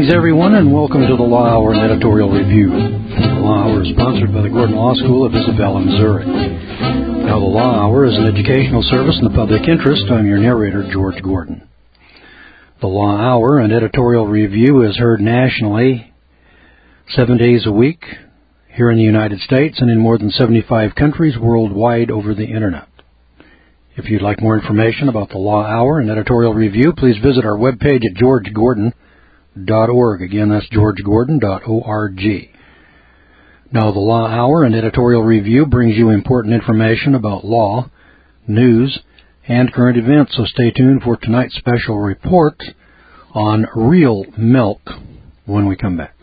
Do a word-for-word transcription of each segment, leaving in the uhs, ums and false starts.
Greetings, everyone, and welcome to the Law Hour and Editorial Review. The Law Hour is sponsored by the Gordon Law School of Isabella, Missouri. Now, the Law Hour is an educational service in the public interest. I'm your narrator, George Gordon. The Law Hour and Editorial Review is heard nationally seven days a week here in the United States and in more than seventy-five countries worldwide over the Internet. If you'd like more information about the Law Hour and Editorial Review, please visit our webpage at george gordon dot org. Again, that's george gordon dot org. Now, the Law Hour and Editorial Review brings you important information about law, news, and current events, so stay tuned for tonight's special report on real milk when we come back.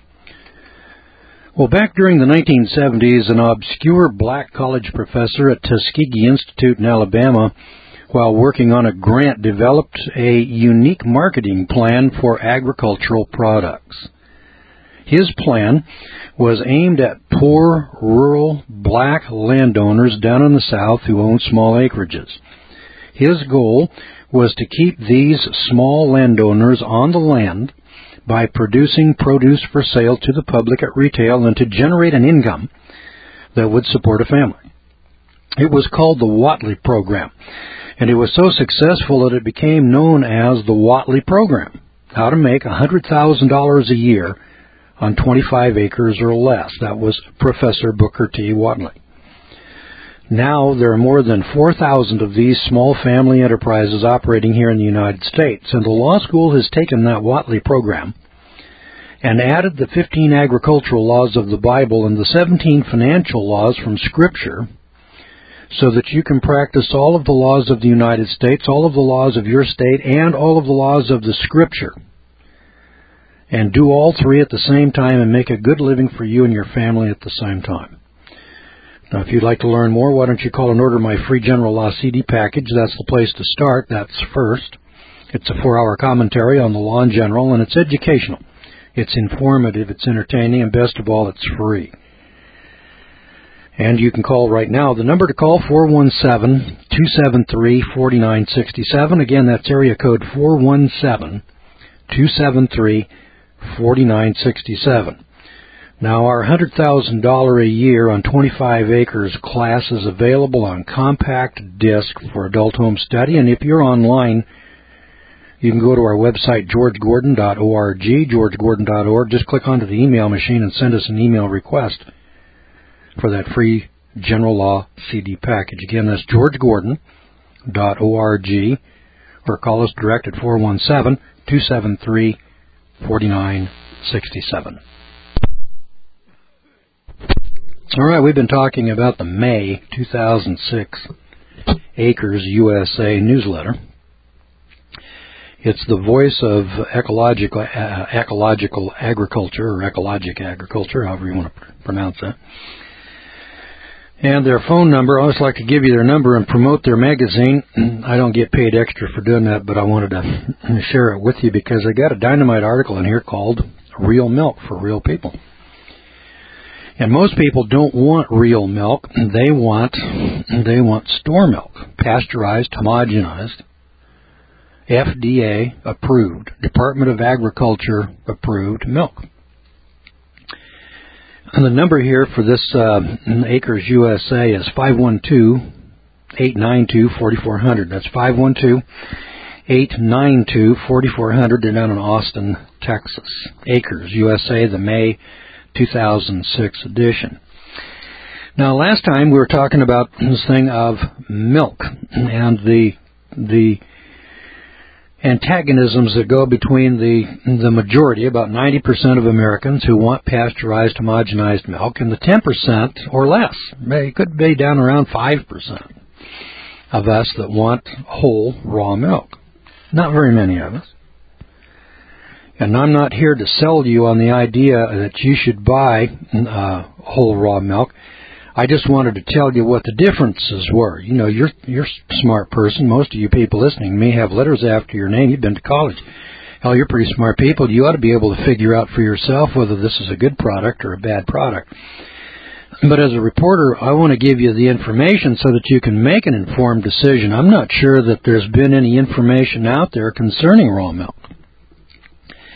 Well, back during the nineteen seventies, an obscure black college professor at Tuskegee Institute in Alabama, while working on a grant, developed a unique marketing plan for agricultural products. His plan was aimed at poor, rural, black landowners down in the South who owned small acreages. His goal was to keep these small landowners on the land by producing produce for sale to the public at retail and to generate an income that would support a family. It was called the Whatley Program, and it was so successful that it became known as the Whatley Program, how to make one hundred thousand dollars a year on twenty-five acres or less. That was Professor Booker T. Whatley. Now there are more than four thousand of these small family enterprises operating here in the United States, and the law school has taken that Whatley program and added the fifteen agricultural laws of the Bible and the seventeen financial laws from Scripture so that you can practice all of the laws of the United States, all of the laws of your state, and all of the laws of the Scripture, and do all three at the same time and make a good living for you and your family at the same time. Now, if you'd like to learn more, why don't you call and order my free general law C D package? That's the place to start. That's first. It's a four-hour commentary on the law in general, and it's educational. It's informative, it's entertaining, and best of all, it's free. And you can call right now. The number to call, four one seven, two seven three, four nine six seven. Again, that's area code four one seven, two seven three, four nine six seven. Now, our one hundred thousand dollars a year on twenty-five acres class is available on compact disc for adult home study. And if you're online, you can go to our website, george gordon dot org, george gordon dot org. Just click onto the email machine and send us an email request for that free general law C D package. Again, that's george gordon dot org, or call us direct at four one seven, two seven three, four nine six seven. All right, we've been talking about the May two thousand six Acres U S A newsletter. It's the voice of ecological uh, ecological agriculture, or ecologic agriculture, however you want to pr- pronounce that. And their phone number, I always like to give you their number and promote their magazine. I don't get paid extra for doing that, but I wanted to share it with you because I got a dynamite article in here called Real Milk for Real People. And most people don't want real milk. They want they want store milk, pasteurized, homogenized, F D A approved, Department of Agriculture approved milk. And the number here for this uh, Acres U S A is five one two, eight nine two, four four zero zero. That's five one two, eight nine two, four four zero zero. They're down in Austin, Texas. Acres U S A, the May two thousand six edition. Now, last time we were talking about this thing of milk and the the antagonisms that go between the the majority, about ninety percent of Americans who want pasteurized, homogenized milk, and the ten percent or less, it could be down around five percent of us that want whole, raw milk. Not very many of us. And I'm not here to sell you on the idea that you should buy uh, whole raw milk. I just wanted to tell you what the differences were. You know, you're you're a smart person. Most of you people listening may have letters after your name. You've been to college. Hell, you're pretty smart people. You ought to be able to figure out for yourself whether this is a good product or a bad product. But as a reporter, I want to give you the information so that you can make an informed decision. I'm not sure that there's been any information out there concerning raw milk.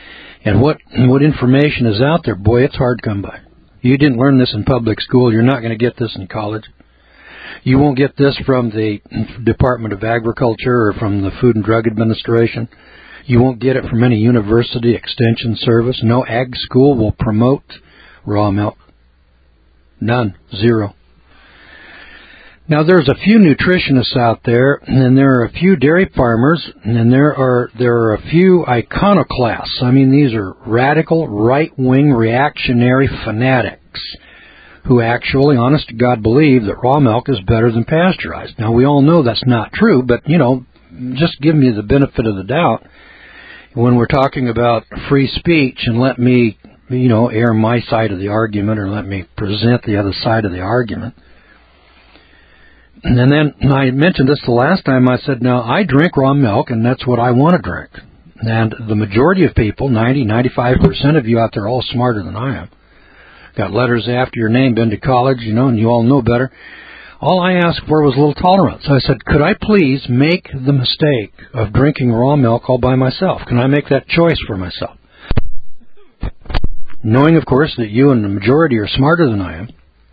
And what what information is out there, boy, it's hard to come by. You didn't learn this in public school. You're not going to get this in college. You won't get this from the Department of Agriculture or from the Food and Drug Administration. You won't get it from any university extension service. No ag school will promote raw milk. None. Zero. Now, there's a few nutritionists out there, and there are a few dairy farmers, and there are there are a few iconoclasts. I mean, these are radical, right-wing, reactionary fanatics who actually, honest to God, believe that raw milk is better than pasteurized. Now, we all know that's not true, but, you know, just give me the benefit of the doubt when we're talking about free speech, and let me, you know, air my side of the argument, or let me present the other side of the argument. And then I mentioned this the last time. I said, now, I drink raw milk, and that's what I want to drink. And the majority of people, ninety, ninety-five percent of you out there, are all smarter than I am. Got letters after your name, been to college, you know, and you all know better. All I asked for was a little tolerance. I said, could I please make the mistake of drinking raw milk all by myself? Can I make that choice for myself? Knowing, of course, that you and the majority are smarter than I am.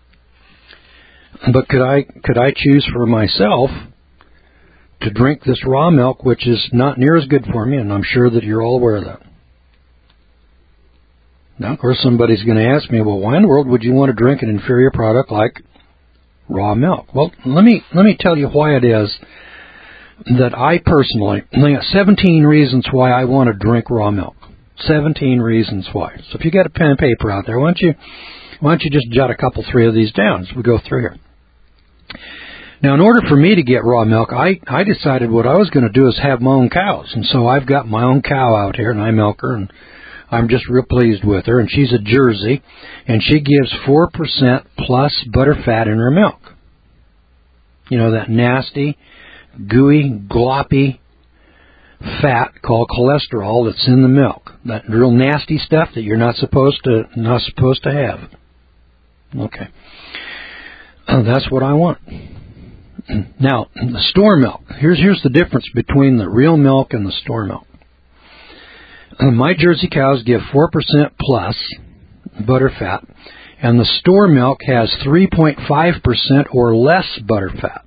But could I could I choose for myself to drink this raw milk, which is not near as good for me, and I'm sure that you're all aware of that. Now, of course, somebody's going to ask me, well, why in the world would you want to drink an inferior product like raw milk? Well, let me let me tell you why it is that I personally, I got seventeen reasons why I want to drink raw milk. seventeen reasons why. So if you got a pen and paper out there, why don't you why don't you just jot a couple, three of these down as we go through here. Now, in order for me to get raw milk, I, I decided what I was going to do is have my own cows. And so I've got my own cow out here, and I milk her, and I'm just real pleased with her. And she's a Jersey, and she gives four percent plus butter fat in her milk. You know, that nasty, gooey, gloppy fat called cholesterol that's in the milk. That real nasty stuff that you're not supposed to not supposed to have. Okay. Uh, that's what I want. Now, the store milk. Here's here's the difference between the real milk and the store milk. Uh, my Jersey cows give four percent plus butter fat, and the store milk has three point five percent or less butter fat.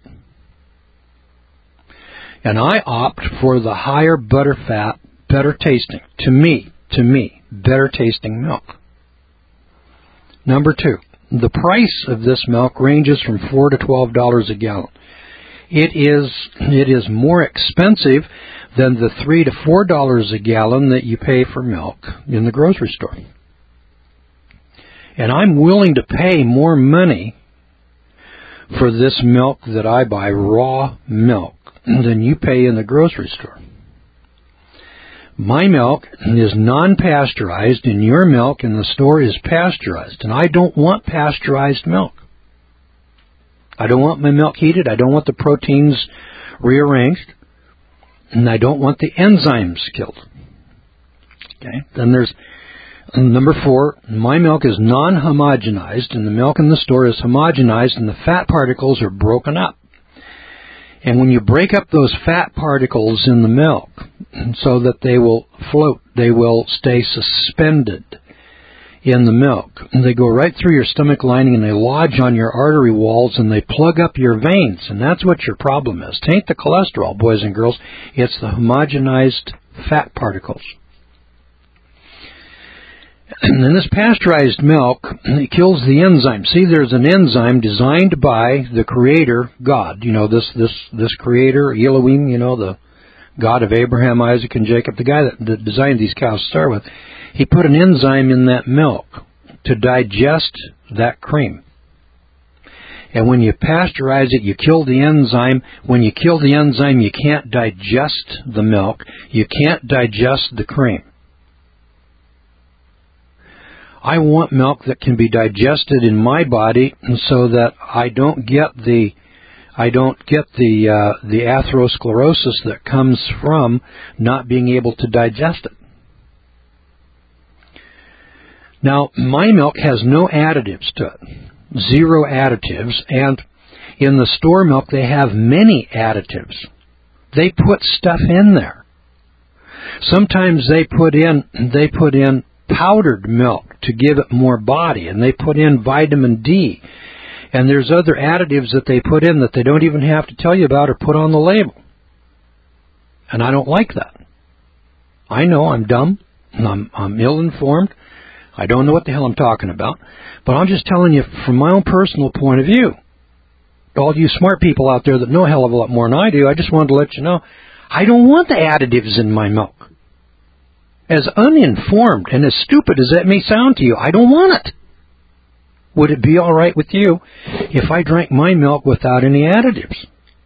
And I opt for the higher butter fat, better tasting, to me, to me, better tasting milk. Number two, the price of this milk ranges from four to twelve dollars a gallon. It is it is more expensive than the three to four dollars a gallon that you pay for milk in the grocery store. And I'm willing to pay more money for this milk that I buy, raw milk, than you pay in the grocery store. My milk is non-pasteurized, and your milk in the store is pasteurized. And I don't want pasteurized milk. I don't want my milk heated. I don't want the proteins rearranged. And I don't want the enzymes killed. Okay. Then there's number four. My milk is non-homogenized, and the milk in the store is homogenized, and the fat particles are broken up. And when you break up those fat particles in the milk so that they will float, they will stay suspended in the milk. And they go right through your stomach lining, and they lodge on your artery walls, and they plug up your veins. And that's what your problem is. It ain't the cholesterol, boys and girls. It's the homogenized fat particles. And then this pasteurized milk, it kills the enzyme. See, there's an enzyme designed by the Creator, God. You know, this this this Creator, Elohim, you know, the God of Abraham, Isaac, and Jacob, the guy that, that designed these cows to start with. He put an enzyme in that milk to digest that cream. And when you pasteurize it, you kill the enzyme. When you kill the enzyme, you can't digest the milk. You can't digest the cream. I want milk that can be digested in my body, so that I don't get the I don't get the uh, the atherosclerosis that comes from not being able to digest it. Now, my milk has no additives to it, zero additives, and in the store milk they have many additives. They put stuff in there Sometimes they put in they put in powdered milk to give it more body, and they put in vitamin D. And there's other additives that they put in that they don't even have to tell you about or put on the label. And I don't like that. I know I'm dumb, and I'm, I'm ill-informed. I don't know what the hell I'm talking about. But I'm just telling you from my own personal point of view. All you smart people out there that know a hell of a lot more than I do, I just wanted to let you know, I don't want the additives in my milk. As uninformed and as stupid as that may sound to you, I don't want it. Would it be all right with you if I drank my milk without any additives?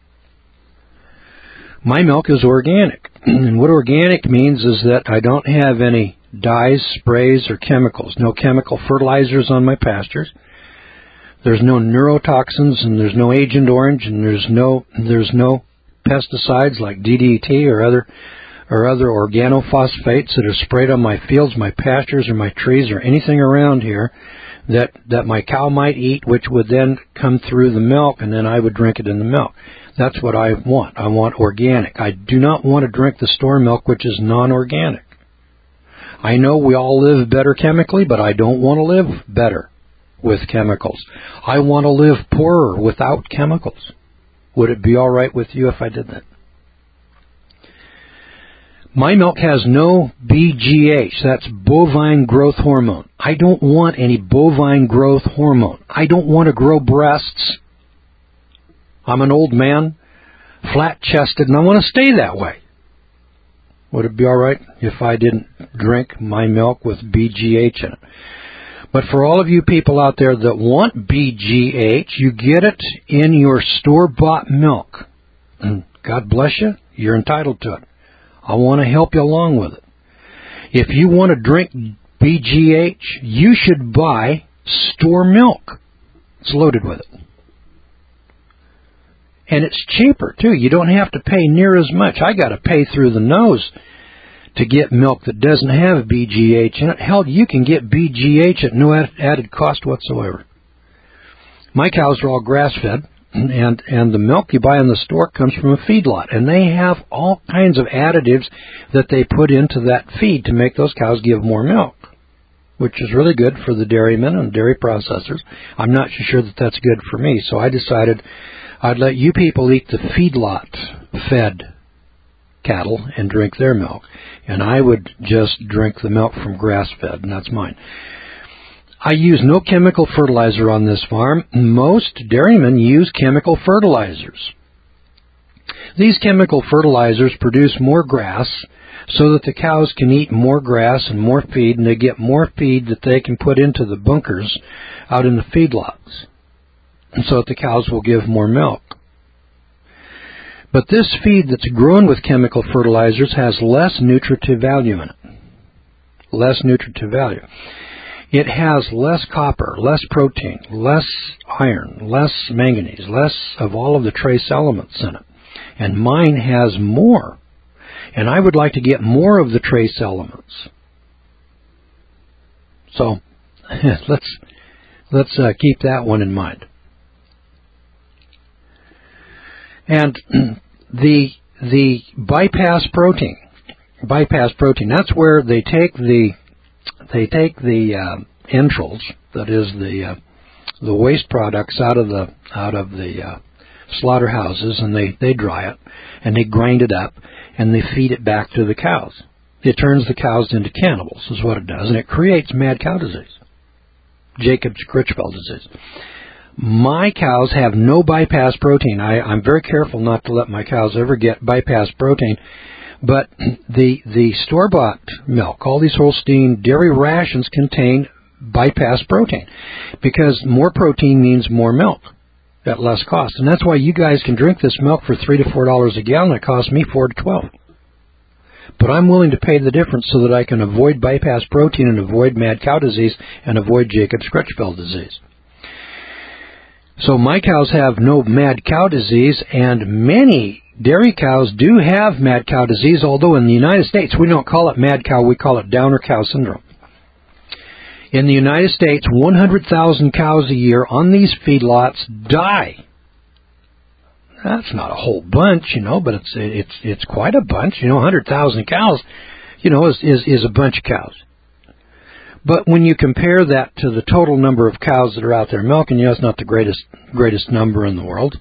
My milk is organic. And what organic means is that I don't have any dyes, sprays, or chemicals. No chemical fertilizers on my pastures. There's no neurotoxins, and there's no Agent Orange, and there's no there's no pesticides like D D T or other or other organophosphates that are sprayed on my fields, my pastures, or my trees, or anything around here that that my cow might eat, which would then come through the milk, and then I would drink it in the milk. That's what I want. I want organic. I do not want to drink the store milk, which is non-organic. I know we all live better chemically, but I don't want to live better with chemicals. I want to live poorer without chemicals. Would it be all right with you if I did that? My milk has no B G H, that's bovine growth hormone. I don't want any bovine growth hormone. I don't want to grow breasts. I'm an old man, flat-chested, and I want to stay that way. Would it be all right if I didn't drink my milk with B G H in it? But for all of you people out there that want B G H, you get it in your store-bought milk. And God bless you, you're entitled to it. I want to help you along with it. If you want to drink B G H, you should buy store milk. It's loaded with it. And it's cheaper, too. You don't have to pay near as much. I got to pay through the nose to get milk that doesn't have B G H in it. Hell, you can get B G H at no added cost whatsoever. My cows are all grass-fed, and, and the milk you buy in the store comes from a feedlot. And they have all kinds of additives that they put into that feed to make those cows give more milk, which is really good for the dairymen and dairy processors. I'm not sure that that's good for me, so I decided I'd let you people eat the feedlot-fed cattle and drink their milk, and I would just drink the milk from grass-fed, and that's mine. I use no chemical fertilizer on this farm. Most dairymen use chemical fertilizers. These chemical fertilizers produce more grass so that the cows can eat more grass and more feed, and they get more feed that they can put into the bunkers out in the feedlots, and so that the cows will give more milk. But this feed that's grown with chemical fertilizers has less nutritive value in it. Less nutritive value. It has less copper, less protein, less iron, less manganese, less of all of the trace elements in it. And mine has more. And I would like to get more of the trace elements. So let's let's uh, keep that one in mind. And the the bypass protein, bypass protein. That's where they take the they take the uh, entrails, that is the uh, the waste products out of the out of the uh, slaughterhouses, and they they dry it and they grind it up and they feed it back to the cows. It turns the cows into cannibals, is what it does, and it creates mad cow disease, Jacobs-Creutzfeldt disease. My cows have no bypass protein. I, I'm very careful not to let my cows ever get bypass protein. But the the store-bought milk, all these Holstein dairy rations contain bypass protein, because more protein means more milk at less cost. And that's why you guys can drink this milk for three to four dollars a gallon. It costs me four to twelve. But I'm willing to pay the difference so that I can avoid bypass protein and avoid mad cow disease and avoid Jacobs-Creutzfeldt disease. So my cows have no mad cow disease, and many dairy cows do have mad cow disease, although in the United States we don't call it mad cow, we call it downer cow syndrome. In the United States, one hundred thousand cows a year on these feedlots die. That's not a whole bunch, you know, but it's it's it's quite a bunch. You know, one hundred thousand cows, you know, is, is, is a bunch of cows. But when you compare that to the total number of cows that are out there milking, you know, it's not the greatest greatest number in the world.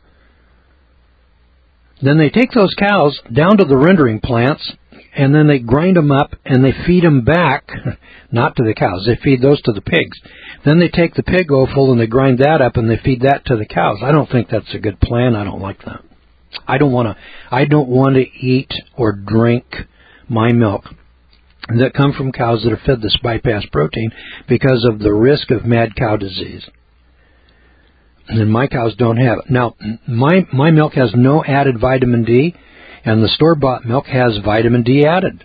Then they take those cows down to the rendering plants, and then they grind them up, and they feed them back, not to the cows, they feed those to the pigs. Then they take the pig offal, and they grind that up, and they feed that to the cows. I don't think that's a good plan. I don't like that. I don't want to, I don't want to eat or drink my milk that come from cows that are fed this bypass protein because of the risk of mad cow disease. And my cows don't have it. Now, my my milk has no added vitamin D, and the store-bought milk has vitamin D added.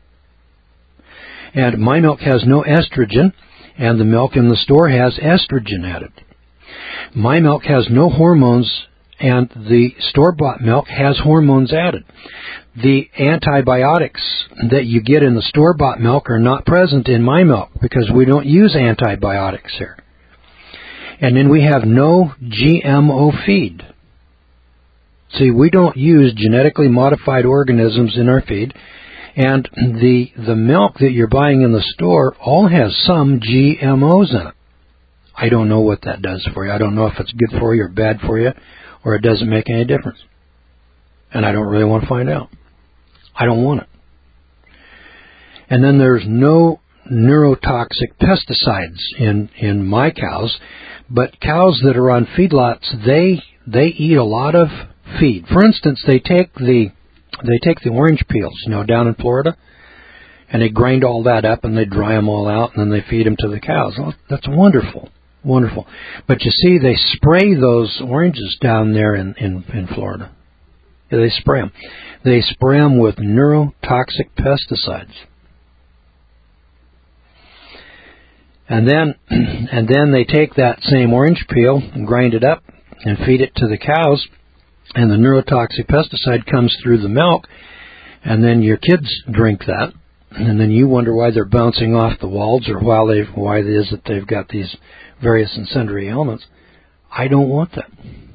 And my milk has no estrogen, and the milk in the store has estrogen added. My milk has no hormones, and the store-bought milk has hormones added. The antibiotics that you get in the store-bought milk are not present in my milk because we don't use antibiotics here. And then we have no G M O feed. See, we don't use genetically modified organisms in our feed, and the the milk that you're buying in the store all has some G M Os in it. I don't know what that does for you. I don't know if it's good for you or bad for you, or it doesn't make any difference. And I don't really want to find out. I don't want it. And then there's no neurotoxic pesticides in, in my cows, but cows that are on feedlots, they they eat a lot of feed. For instance, they take the they take the orange peels, you know, down in Florida, and they grind all that up and they dry them all out, and then they feed them to the cows. Well, that's wonderful, wonderful. But you see, they spray those oranges down there in, in, in Florida. Yeah, they spray them. They spray them with neurotoxic pesticides. And then, and then they take that same orange peel and grind it up and feed it to the cows, and the neurotoxic pesticide comes through the milk, and then your kids drink that, and then you wonder why they're bouncing off the walls or why they why it is that they've got these various and sundry ailments. I don't want that.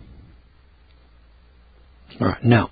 All right, now,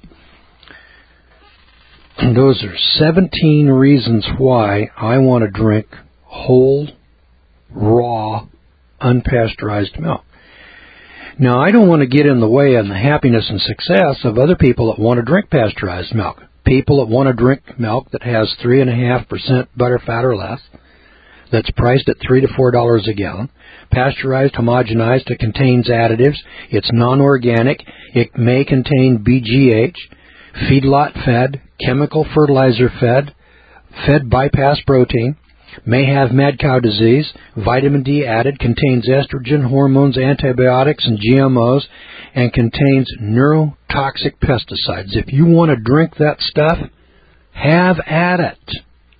those are seventeen reasons why I want to drink whole, raw, unpasteurized milk. Now, I don't want to get in the way of the happiness and success of other people that want to drink pasteurized milk. People that want to drink milk that has three point five percent butter, fat, or less, that's priced at three to four dollars a gallon, pasteurized, homogenized, it contains additives, it's non-organic, it may contain B G H, feedlot fed, chemical fertilizer fed, fed bypass protein, may have mad cow disease, vitamin D added, contains estrogen, hormones, antibiotics, and G M Os, and contains neurotoxic pesticides. If you want to drink that stuff, have at it.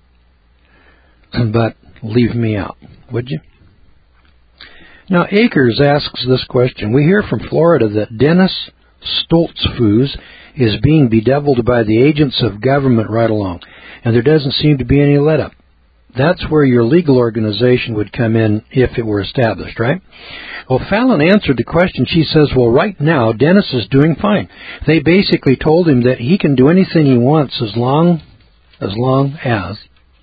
But leave me out, would you? Now, Akers asks this question. We hear from Florida that Dennis Stoltzfus is being bedeviled by the agents of government right along, and there doesn't seem to be any let-up. That's where your legal organization would come in if it were established, right? Well, Fallon answered the question. She says, well, right now, Dennis is doing fine. They basically told him that he can do anything he wants as long as long as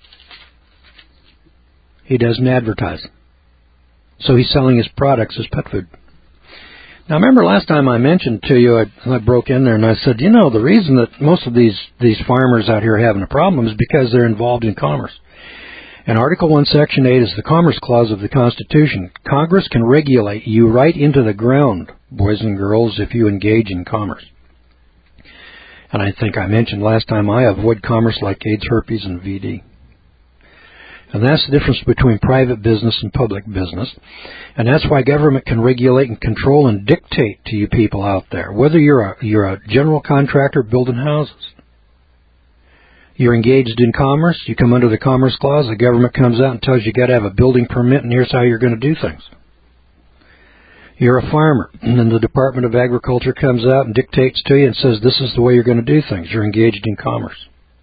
he doesn't advertise. So he's selling his products as pet food. Now, remember last time I mentioned to you, I, I broke in there and I said, you know, the reason that most of these, these farmers out here are having a problem is because they're involved in commerce. And Article one, Section eight is the Commerce Clause of the Constitution. Congress can regulate you right into the ground, boys and girls, if you engage in commerce. And I think I mentioned last time I avoid commerce like AIDS, herpes, and V D. And that's the difference between private business and public business. And that's why government can regulate and control and dictate to you people out there, whether you're a, you're a general contractor building houses. You're engaged in commerce, you come under the Commerce Clause, the government comes out and tells you you got to have a building permit, and here's how you're going to do things. You're a farmer, and then the Department of Agriculture comes out and dictates to you and says this is the way you're going to do things. You're engaged in commerce.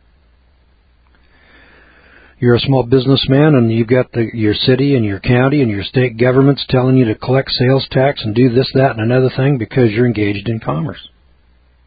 You're a small businessman, and you've got the, your city and your county and your state governments telling you to collect sales tax and do this, that, and another thing because you're engaged in commerce.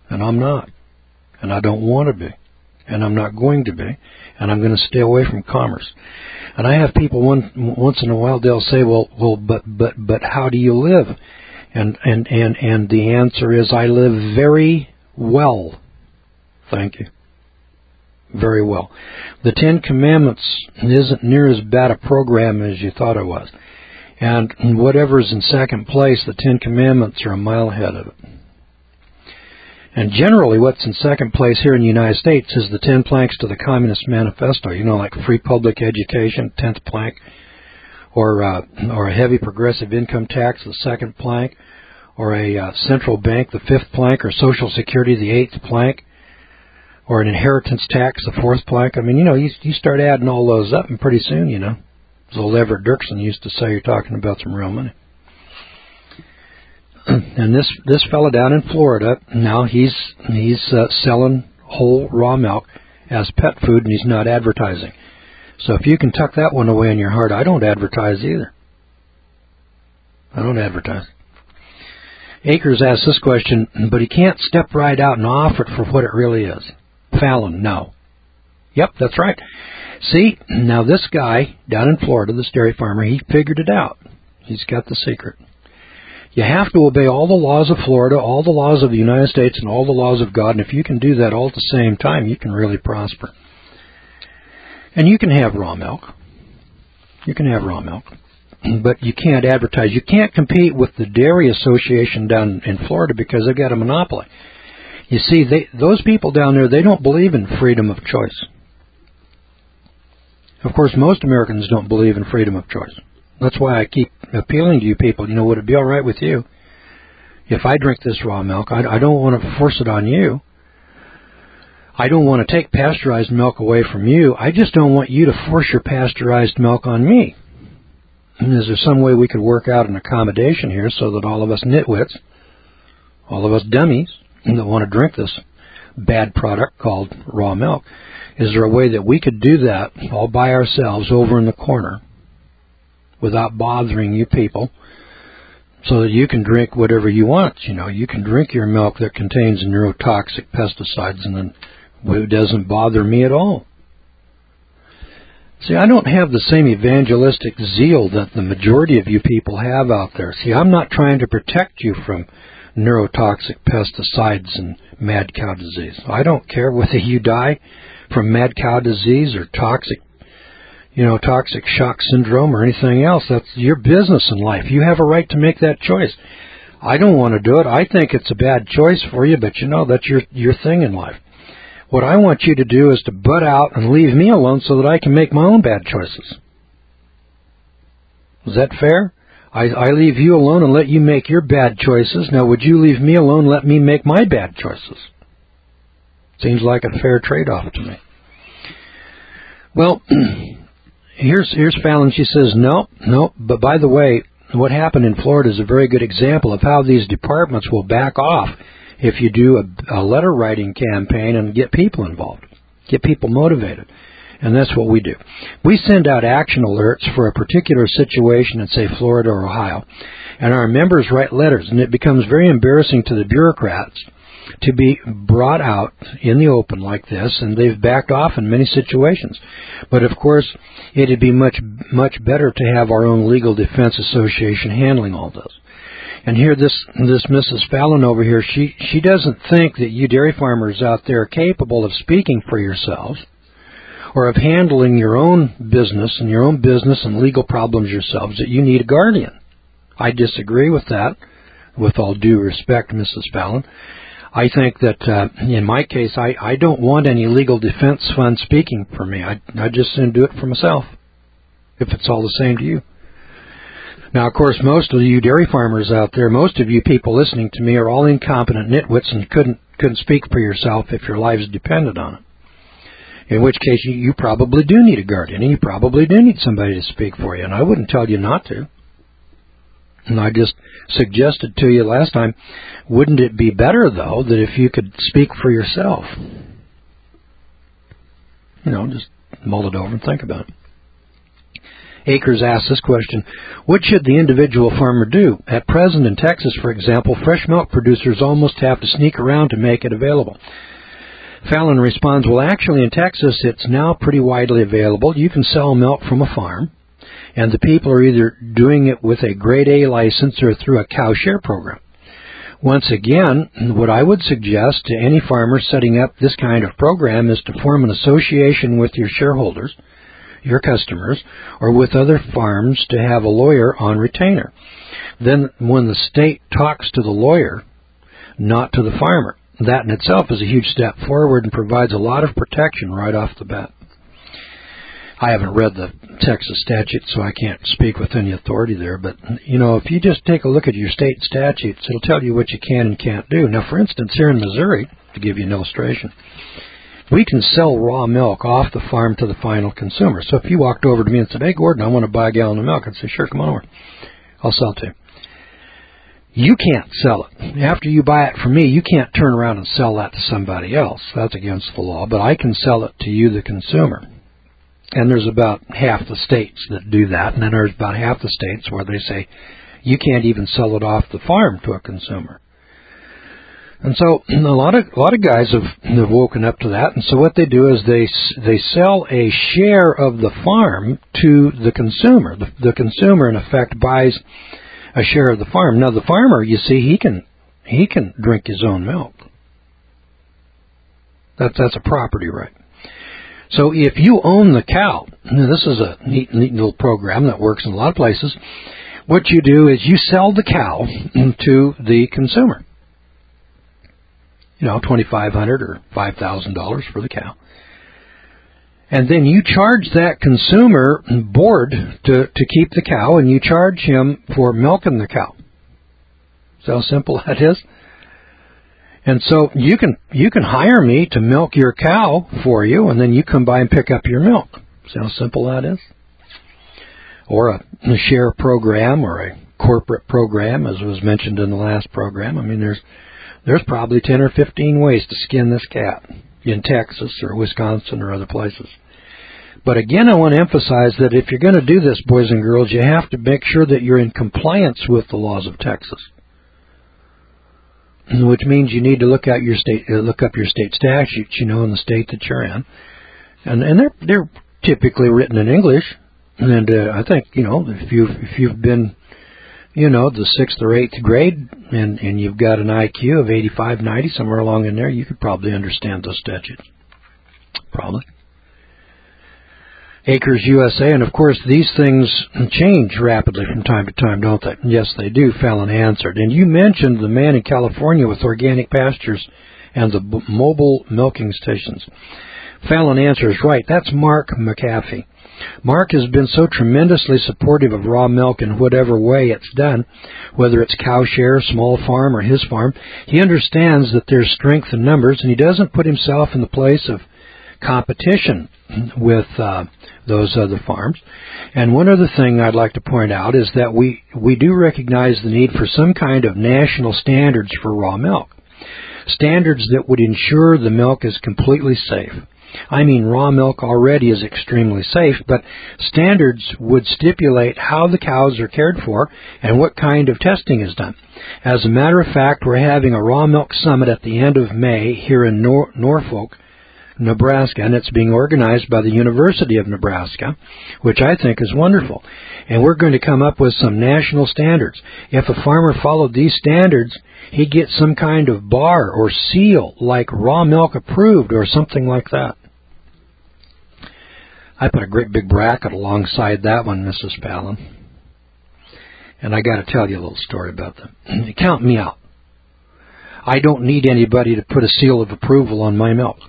And I'm not. And I don't want to be. And I'm not going to be. And I'm going to stay away from commerce. And I have people one, once in a while, they'll say, well, well, but, but, but how do you live? And, and, and, and the answer is, I live very well. Thank you. Very well. The Ten Commandments isn't near as bad a program as you thought it was. And whatever's in second place, the Ten Commandments are a mile ahead of it. And generally what's in second place here in the United States is the ten planks to the Communist Manifesto. You know, like free public education, tenth plank, or uh, or a heavy progressive income tax, the second plank, or a uh, central bank, the fifth plank, or Social Security, the eighth plank, or an inheritance tax, the fourth plank. I mean, you know, you, you start adding all those up, and pretty soon, you know, as old Everett Dirksen used to say, you're talking about some real money. And this this fellow down in Florida, now he's he's uh, selling whole raw milk as pet food, and he's not advertising. So if you can tuck that one away in your heart, I don't advertise either. I don't advertise. Akers asked this question, but he can't step right out and offer it for what it really is. Fallon, no. Yep, that's right. See, now this guy down in Florida, this dairy farmer, he figured it out. He's got the secret. You have to obey all the laws of Florida, all the laws of the United States, and all the laws of God, and if you can do that all at the same time, you can really prosper. And you can have raw milk. You can have raw milk. But you can't advertise. You can't compete with the Dairy Association down in Florida because they've got a monopoly. You see, they, those people down there, they don't believe in freedom of choice. Of course, most Americans don't believe in freedom of choice. That's why I keep appealing to you people. You know, would it be all right with you if I drink this raw milk? I, I don't want to force it on you. I don't want to take pasteurized milk away from you. I just don't want you to force your pasteurized milk on me. And is there some way we could work out an accommodation here so that all of us nitwits, all of us dummies that want to drink this bad product called raw milk, is there a way that we could do that all by ourselves over in the corner without bothering you people, so that you can drink whatever you want? You know, you can drink your milk that contains neurotoxic pesticides, and then it doesn't bother me at all. See, I don't have the same evangelistic zeal that the majority of you people have out there. See, I'm not trying to protect you from neurotoxic pesticides and mad cow disease. I don't care whether you die from mad cow disease or toxic you know, toxic shock syndrome or anything else. That's your business in life. You have a right to make that choice. I don't want to do it. I think it's a bad choice for you, but you know, that's your, your thing in life. What I want you to do is to butt out and leave me alone so that I can make my own bad choices. Is that fair? I, I leave you alone and let you make your bad choices. Now, would you leave me alone and let me make my bad choices? Seems like a fair trade-off to me. Well, Here's here's Fallon. She says, no, no, but by the way, what happened in Florida is a very good example of how these departments will back off if you do a, a letter-writing campaign and get people involved, get people motivated. And that's what we do. We send out action alerts for a particular situation in, say, Florida or Ohio, and our members write letters, and it becomes very embarrassing to the bureaucrats to be brought out in the open like this, and they've backed off in many situations. But, of course, it'd be much, much better to have our own Legal Defense Association handling all this. And here, this this Missus Fallon over here, she, she doesn't think that you dairy farmers out there are capable of speaking for yourselves or of handling your own business and your own business and legal problems yourselves, that you need a guardian. I disagree with that, with all due respect, Missus Fallon. I think that, uh, in my case, I, I don't want any legal defense fund speaking for me. I, I just soon do it for myself, if it's all the same to you. Now, of course, most of you dairy farmers out there, most of you people listening to me are all incompetent nitwits and couldn't couldn't speak for yourself if your lives depended on it. In which case, you, you probably do need a guardian, and you probably do need somebody to speak for you, and I wouldn't tell you not to. And I just suggested to you last time, wouldn't it be better, though, that if you could speak for yourself? You know, just mull it over and think about it. Akers asks this question: what should the individual farmer do? At present in Texas, for example, fresh milk producers almost have to sneak around to make it available. Fallon responds, well, actually in Texas it's now pretty widely available. You can sell milk from a farm, and the people are either doing it with a grade A license or through a cow share program. Once again, what I would suggest to any farmer setting up this kind of program is to form an association with your shareholders, your customers, or with other farms to have a lawyer on retainer. Then when the state talks to the lawyer, not to the farmer, that in itself is a huge step forward and provides a lot of protection right off the bat. I haven't read the Texas statute, so I can't speak with any authority there, but, you know, if you just take a look at your state statutes, it'll tell you what you can and can't do. Now, for instance, here in Missouri, to give you an illustration, we can sell raw milk off the farm to the final consumer. So if you walked over to me and said, hey, Gordon, I want to buy a gallon of milk, I'd say, sure, come on over. I'll sell it to you. You can't sell it. After you buy it from me, you can't turn around and sell that to somebody else. That's against the law, but I can sell it to you, the consumer. And there's about half the states that do that, and then there's about half the states where they say you can't even sell it off the farm to a consumer. And so a lot of a lot of guys have, have woken up to that, and so what they do is they they sell a share of the farm to the consumer. The, the consumer, in effect, buys a share of the farm. Now, the farmer, you see, he can he can drink his own milk. That's that's a property right. So if you own the cow, and this is a neat, neat little program that works in a lot of places, what you do is you sell the cow to the consumer. You know, twenty-five hundred dollars or five thousand dollars for the cow. And then you charge that consumer board to, to keep the cow, and you charge him for milking the cow. See how simple that is? And so you can you can hire me to milk your cow for you, and then you come by and pick up your milk. See how simple that is? Or a, a share program or a corporate program, as was mentioned in the last program. I mean, there's there's probably ten or fifteen ways to skin this cat in Texas or Wisconsin or other places. But again, I want to emphasize that if you're going to do this, boys and girls, you have to make sure that you're in compliance with the laws of Texas, which means you need to look at your state, uh, look up your state statutes, you know, in the state that you're in, and and they're they're typically written in English. And uh, I think, you know, if you if you've been, you know, the sixth or eighth grade, and and you've got an I Q of eighty-five, ninety, somewhere along in there, you could probably understand those statutes. Probably. Acres U S A, and of course these things change rapidly from time to time, don't they? Yes, they do, Fallon answered. And you mentioned the man in California with organic pastures and the b- mobile milking stations. Fallon answers, right, that's Mark McAfee. Mark has been so tremendously supportive of raw milk in whatever way it's done, whether it's cow share, small farm, or his farm. He understands that there's strength in numbers, and he doesn't put himself in the place of competition with uh, those other farms. And one other thing I'd like to point out is that we, we do recognize the need for some kind of national standards for raw milk. Standards that would ensure the milk is completely safe. I mean, raw milk already is extremely safe, but standards would stipulate how the cows are cared for and what kind of testing is done. As a matter of fact, we're having a raw milk summit at the end of May here in Nor- Norfolk, Nebraska, and it's being organized by the University of Nebraska, which I think is wonderful. And we're going to come up with some national standards. If a farmer followed these standards, he'd get some kind of bar or seal, like raw milk approved or something like that. I put a great big bracket alongside that one, Missus Fallon. And I got to tell you a little story about that. Count me out. I don't need anybody to put a seal of approval on my milk.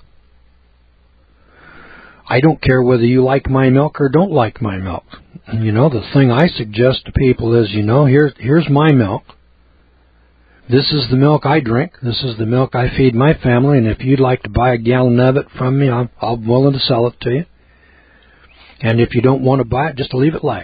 I don't care whether you like my milk or don't like my milk. You know, the thing I suggest to people is, you know, here, here's my milk. This is the milk I drink. This is the milk I feed my family. And if you'd like to buy a gallon of it from me, I'm, I'm willing to sell it to you. And if you don't want to buy it, just leave it lay.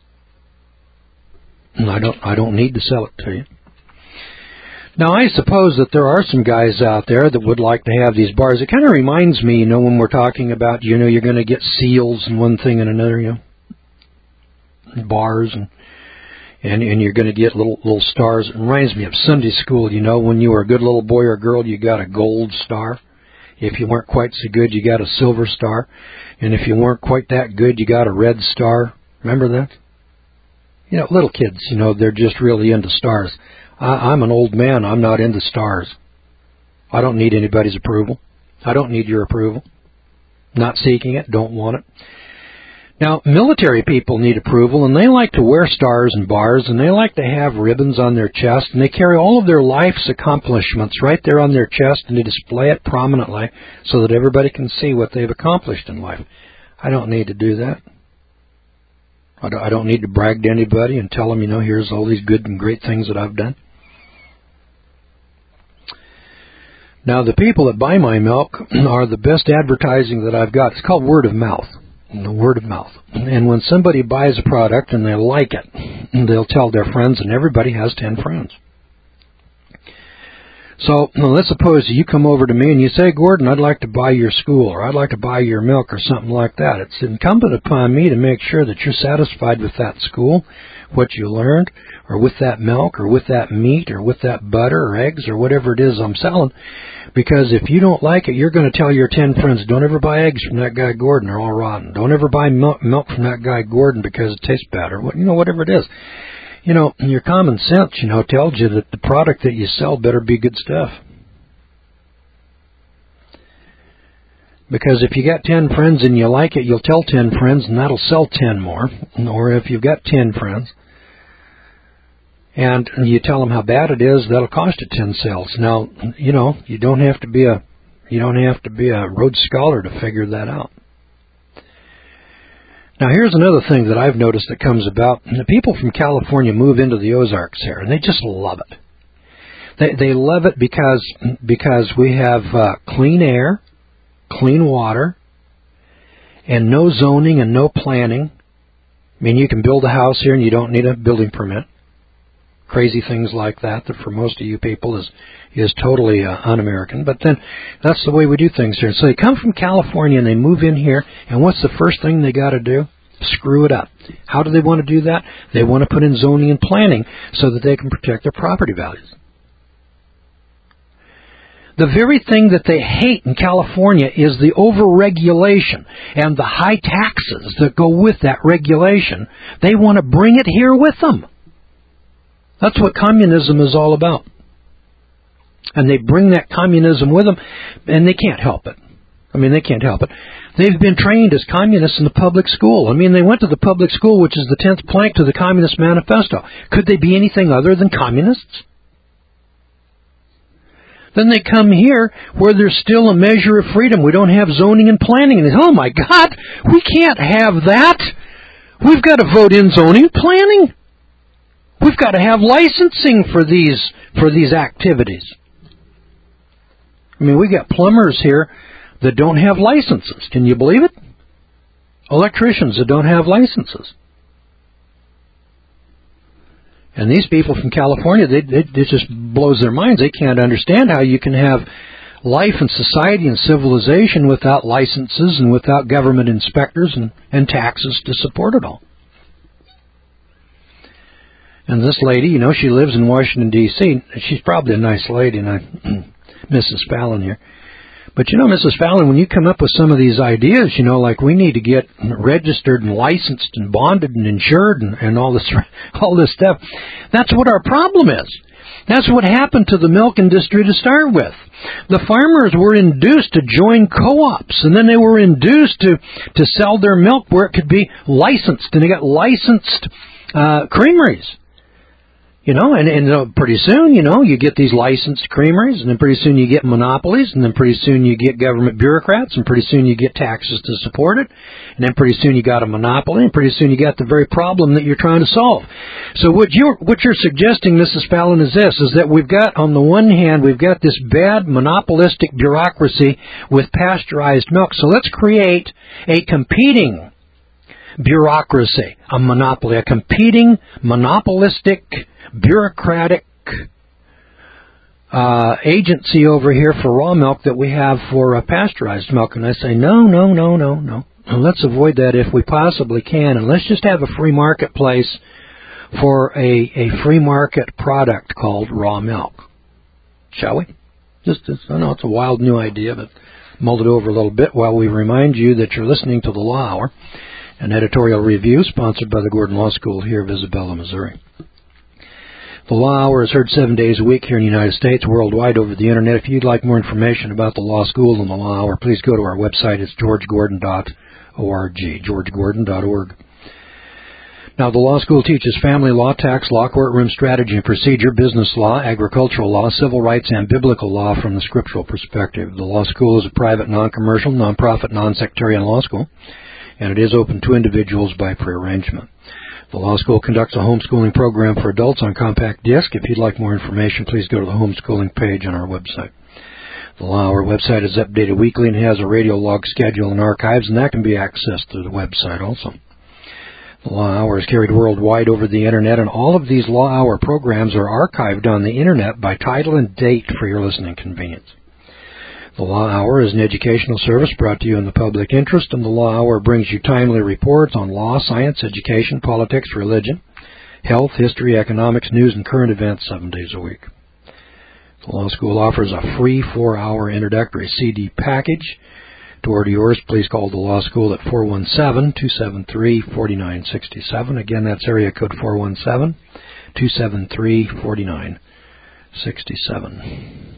And I don't, I don't need to sell it to you. Now, I suppose that there are some guys out there that would like to have these bars. It kind of reminds me, you know, when we're talking about, you know, you're going to get seals and one thing and another, you know. bars, and and, and you're going to get little little stars. It reminds me of Sunday school. You know, when you were a good little boy or girl, you got a gold star. If you weren't quite so good, you got a silver star. And if you weren't quite that good, you got a red star. Remember that? You know, little kids, you know, they're just really into stars. I, I'm an old man. I'm not into stars. I don't need anybody's approval. I don't need your approval. Not seeking it. Don't want it. Now, military people need approval, and they like to wear stars and bars, and they like to have ribbons on their chest, and they carry all of their life's accomplishments right there on their chest, and they display it prominently so that everybody can see what they've accomplished in life. I don't need to do that. I don't need to brag to anybody and tell them, you know, here's all these good and great things that I've done. Now, the people that buy my milk are the best advertising that I've got. It's called word of mouth. The word of mouth. And when somebody buys a product and they like it, they'll tell their friends, and everybody has ten friends. So let's suppose you come over to me and you say, Gordon, I'd like to buy your school, or I'd like to buy your milk, or something like that. It's incumbent upon me to make sure that you're satisfied with that school, what you learned, or with that milk, or with that meat, or with that butter, or eggs, or whatever it is I'm selling. Because if you don't like it, you're going to tell your ten friends, don't ever buy eggs from that guy Gordon, they're all rotten. Don't ever buy milk, milk from that guy Gordon because it tastes bad, or you know, whatever it is. You know, your common sense, you know, tells you that the product that you sell better be good stuff. Because if you got ten friends and you like it, you'll tell ten friends, and that'll sell ten more. Or if you've got ten friends and you tell them how bad it is, that'll cost you ten sales. Now, you know, you don't have to be a you don't have to be a Rhodes Scholar to figure that out. Now, here's another thing that I've noticed that comes about. The people from California move into the Ozarks here, and they just love it. They they love it because because we have uh, clean air, clean water, and no zoning and no planning. I mean, you can build a house here and you don't need a building permit. Crazy things like that that for most of you people is is totally uh, un-American. But then that's the way we do things here. So they come from California and they move in here, and what's the first thing they got to do? Screw it up. How do they want to do that? They want to put in zoning and planning so that they can protect their property values. The very thing that they hate in California is the overregulation and the high taxes that go with that regulation. They want to bring it here with them. That's what communism is all about. And they bring that communism with them, and they can't help it. I mean, they can't help it. They've been trained as communists in the public school. I mean, they went to the public school, which is the tenth plank to the Communist Manifesto. Could they be anything other than communists? Then they come here where there's still a measure of freedom. We don't have zoning and planning. And they say, oh, my God, we can't have that. We've got to vote in zoning and planning. We've got to have licensing for these for these activities. I mean, we got plumbers here that don't have licenses. Can you believe it? Electricians that don't have licenses. And these people from California, they, they, it just blows their minds. They can't understand how you can have life and society and civilization without licenses and without government inspectors and, and taxes to support it all. And this lady, you know, she lives in Washington, D C She's probably a nice lady, and I, Missus Fallon here. But, you know, Missus Fallon, when you come up with some of these ideas, you know, like we need to get registered and licensed and bonded and insured and, and all this all this stuff, that's what our problem is. That's what happened to the milk industry to start with. The farmers were induced to join co-ops, and then they were induced to, to sell their milk where it could be licensed, and they got licensed uh, creameries. You know, and, and uh, pretty soon, you know, you get these licensed creameries, and then pretty soon you get monopolies, and then pretty soon you get government bureaucrats, and pretty soon you get taxes to support it, and then pretty soon you got a monopoly, and pretty soon you got the very problem that you're trying to solve. So what you're, what you're suggesting, Missus Fallon, is this, is that we've got, on the one hand, we've got this bad monopolistic bureaucracy with pasteurized milk. So let's create a competing bureaucracy, a monopoly, a competing monopolistic bureaucratic uh, agency over here for raw milk that we have for uh, pasteurized milk. And I say, no, no, no, no, no. And let's avoid that if we possibly can, and let's just have a free marketplace for a, a free market product called raw milk. Shall we? Just, just, I know it's a wild new idea, but mull it over a little bit while we remind you that you're listening to the Law Hour, an editorial review sponsored by the Gordon Law School here of Isabella, Missouri. The Law Hour is heard seven days a week here in the United States, worldwide over the Internet. If you'd like more information about the Law School and the Law Hour, please go to our website. It's george gordon dot org, george gordon dot org. Now, the Law School teaches family law, tax law, courtroom strategy and procedure, business law, agricultural law, civil rights, and biblical law from the scriptural perspective. The Law School is a private, non-commercial, non-profit, non-sectarian law school, and it is open to individuals by prearrangement. The Law School conducts a homeschooling program for adults on compact disc. If you'd like more information, please go to the homeschooling page on our website. The Law Hour website is updated weekly and has a radio log schedule and archives, and that can be accessed through the website also. The Law Hour is carried worldwide over the Internet, and all of these Law Hour programs are archived on the Internet by title and date for your listening convenience. The Law Hour is an educational service brought to you in the public interest, and the Law Hour brings you timely reports on law, science, education, politics, religion, health, history, economics, news, and current events seven days a week. The Law School offers a free four-hour introductory C D package. To order yours, please call the Law School at four one seven, two seven three, four nine six seven. Again, that's area code four one seven, two seven three, four nine six seven.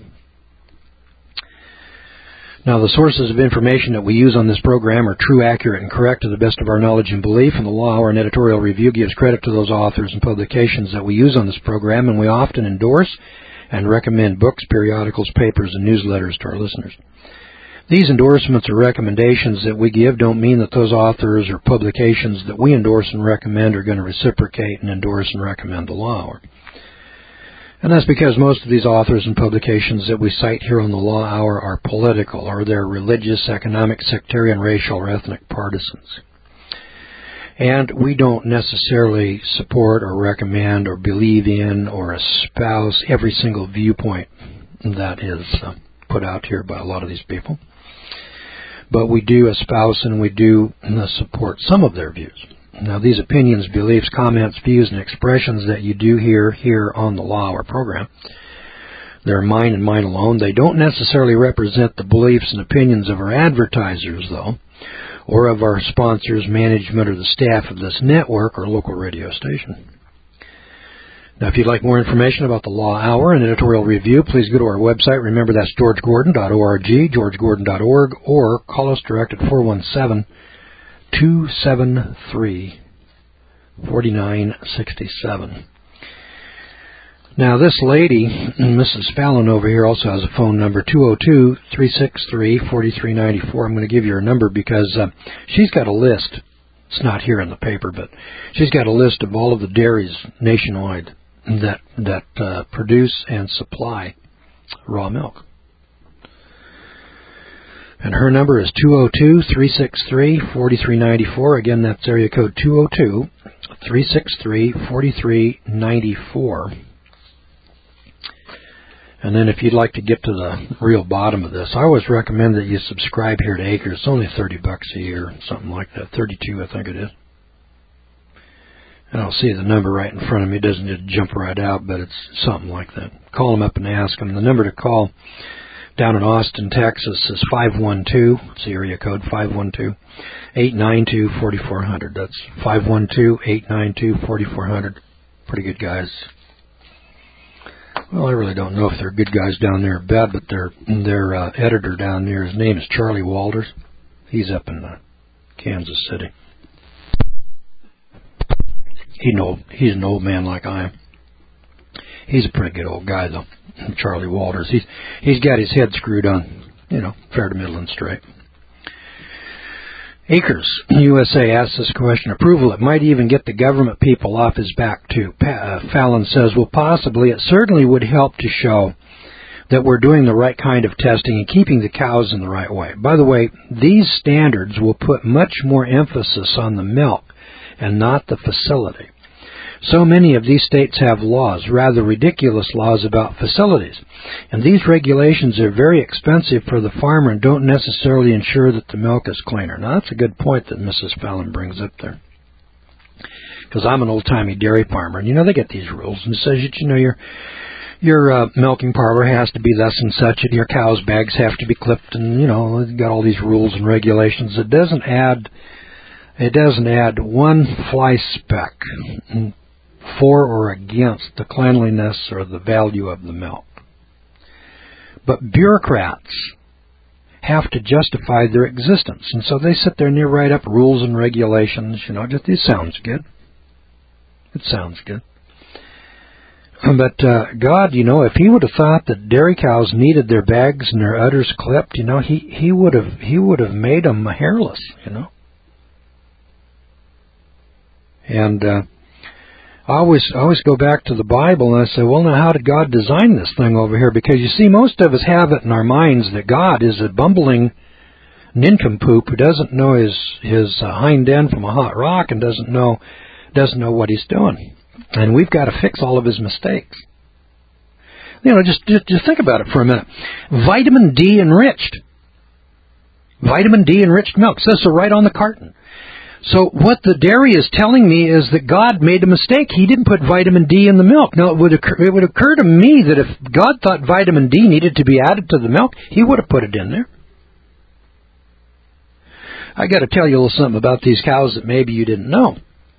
Now, the sources of information that we use on this program are true, accurate, and correct to the best of our knowledge and belief, and the Law Hour and editorial review gives credit to those authors and publications that we use on this program, and we often endorse and recommend books, periodicals, papers, and newsletters to our listeners. These endorsements or recommendations that we give don't mean that those authors or publications that we endorse and recommend are going to reciprocate and endorse and recommend the Law Hour. And that's because most of these authors and publications that we cite here on the Law Hour are political, or they're religious, economic, sectarian, racial, or ethnic partisans. And we don't necessarily support or recommend or believe in or espouse every single viewpoint that is uh, put out here by a lot of these people. But we do espouse and we do uh, support some of their views. Now, these opinions, beliefs, comments, views, and expressions that you do hear here on the Law Hour program, they're mine and mine alone. They don't necessarily represent the beliefs and opinions of our advertisers, though, or of our sponsors, management, or the staff of this network or local radio station. Now, if you'd like more information about the Law Hour and editorial review, please go to our website. Remember, that's george gordon dot org, george gordon dot org, or call us direct at four one seven, two seven three, four nine six seven. Now, this lady, Missus Fallon over here, also has a phone number, two oh two, three six three, four three nine four. I'm going to give you her number because uh, she's got a list. It's not here in the paper, but she's got a list of all of the dairies nationwide that that uh, produce and supply raw milk. And her number is two oh two, three six three, four three nine four. Again, that's area code two oh two, three six three, four three nine four. And then if you'd like to get to the real bottom of this, I always recommend that you subscribe here to Acres. It's only thirty bucks a year, something like that. thirty-two, I think it is. I don't see the number right in front of me. It doesn't just jump right out, but it's something like that. Call them up and ask them. The number to call down in Austin, Texas is five one two, it's the area code, five one two, eight nine two, four four zero zero. That's five one two, eight nine two, four four zero zero. Pretty good guys. Well, I really don't know if they're good guys down there or bad, but their their uh, editor down there, his name is Charlie Walters. He's up in uh, Kansas City. He know he's an old man like I am. He's a pretty good old guy though, Charlie Walters. He's he's got his head screwed on, you know, fair to middle and straight. Acres, U S A, asks this question. Approval, it might even get the government people off his back, too. Pa- uh, Fallon says, well, possibly. It certainly would help to show that we're doing the right kind of testing and keeping the cows in the right way. By the way, these standards will put much more emphasis on the milk and not the facility. So many of these states have laws, rather ridiculous laws about facilities. And these regulations are very expensive for the farmer and don't necessarily ensure that the milk is cleaner. Now, that's a good point that Missus Fallon brings up there. Because I'm an old-timey dairy farmer, and, you know, they get these rules. And it says, that, you know, your your uh, milking parlor has to be thus and such, and your cow's bags have to be clipped, and, you know, they've got all these rules and regulations. It doesn't add, it doesn't add one fly speck for or against the cleanliness or the value of the milk. But bureaucrats have to justify their existence, and so they sit there and they write up rules and regulations. You know, just, it sounds good. It sounds good. But uh, God, you know, if He would have thought that dairy cows needed their bags and their udders clipped, you know, He He would have He would have made them hairless, you know. And uh, I always I always go back to the Bible and I say, well, now how did God design this thing over here? Because you see, most of us have it in our minds that God is a bumbling nincompoop who doesn't know his his uh, hind end from a hot rock and doesn't know doesn't know what He's doing. And we've got to fix all of His mistakes. You know, just, just just think about it for a minute. Vitamin D enriched. Vitamin D enriched milk. It says so right on the carton. So what the dairy is telling me is that God made a mistake. He didn't put vitamin D in the milk. Now, it would occur, it would occur to me that if God thought vitamin D needed to be added to the milk, He would have put it in there. I got to tell you a little something about these cows that maybe you didn't know.